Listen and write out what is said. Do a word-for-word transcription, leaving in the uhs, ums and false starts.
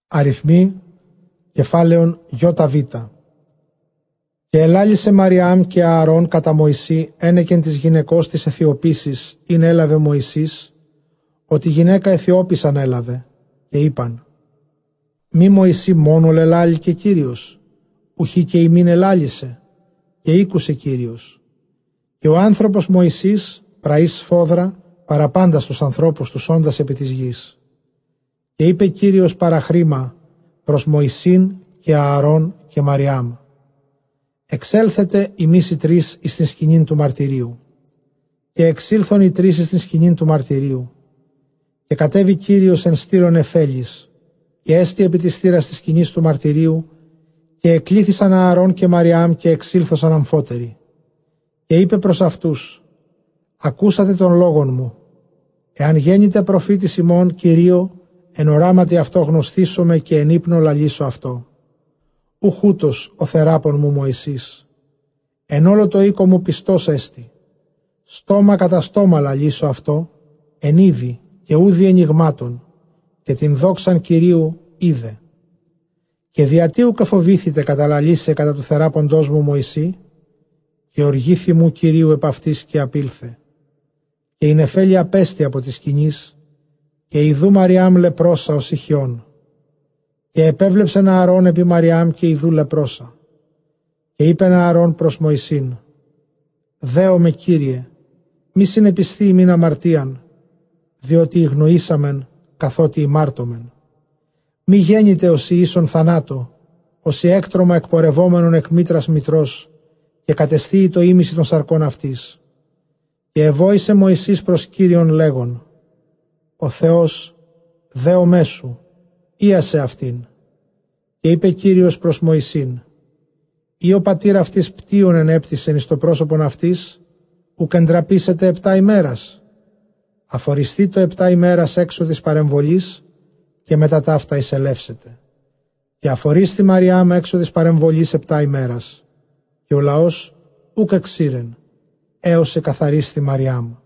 Αριθμοί, κεφάλαιον ΙΒ. Και ελάλησε Μαριάμ και Ααρών κατά Μωυσή ένεκεν της γυναικός της Αιθιοπήσης, ειν έλαβε Μωυσής, ότι γυναίκα Αιθιόπησαν έλαβε, και είπαν: μη Μωυσή μόνο λελάλη και Κύριος, ουχή και ημίν ελάλησε, και ήκουσε Κύριος. Και ο άνθρωπος Μωυσής πραείς σφόδρα παραπάντα στους ανθρώπους τους όντας επί της γης. Και είπε Κύριος παραχρήμα προς Μωυσήν και Ααρών και Μαριάμ: εξέλθετε ημείς οι τρεις εις την σκηνήν του μαρτυρίου. Και εξήλθον οι τρεις εις την σκηνήν του μαρτυρίου. Και κατέβη Κύριος εν στήλον εφέλης, και έστη επί της θύρας της σκηνής του μαρτυρίου, και εκλήθησαν Ααρών και Μαριάμ και εξήλθωσαν αμφότεροι. Και είπε προς αυτούς: ακούσατε τον λόγον μου. Εάν γέννητε προφήτης ημών, Κυρίω, εν οράματι αυτό γνωστήσομαι και εν ύπνο λαλήσω αυτό. Ουχούτος ο θεράπων μου Μωυσής. Εν όλο το οίκο μου πιστός έστι. Στόμα κατά στόμα λαλήσω αυτό, εν είδη και ούδη ενιγμάτων, και την δόξαν Κυρίου είδε. Και διατίου καφοβήθητε καταλαλήσε κατά του θεράποντός μου Μωυσή, και οργήθη μου Κυρίου επ' αυτής και απήλθε. Και η νεφέλη απέστη από τη σκηνής, και ιδού Μαριάμ λεπρώσα ως ηχιών. Και επέβλεψεν Ααρών επί Μαριάμ και ιδού λεπρώσα. Και είπεν Ααρών προς Μωυσήν: δέομαι Κύριε, μη συνεπιστεί ημίν αμαρτίαν, διότι ηγνοήσαμεν καθότι ημάρτωμεν. Μη γέννητε ως ίσον θανάτο, ως έκτρωμα εκπορευόμενον εκ μήτρας μητρός, και κατεσθείει το ήμιση των σαρκών αυτής. Και εβόησε Μωυσής προς Κύριον λέγον: ο Θεός δέομέ σου, ίασε αυτήν. Και είπε Κύριος προς Μωυσήν: ή ο πατήρ αυτής πτύων ενέπτυσεν εις το πρόσωπον αυτής, ουκ εντραπήσετε επτά ημέρας. Αφοριστεί το επτά ημέρας έξω της παρεμβολής, και μετά ταύτα εισελεύσετε. Και αφορίστη Μαριάμ έξω της παρεμβολής επτά ημέρας, και ο λαός ουκ εξήρεν, έως εκαθαρίστη Μαριάμ.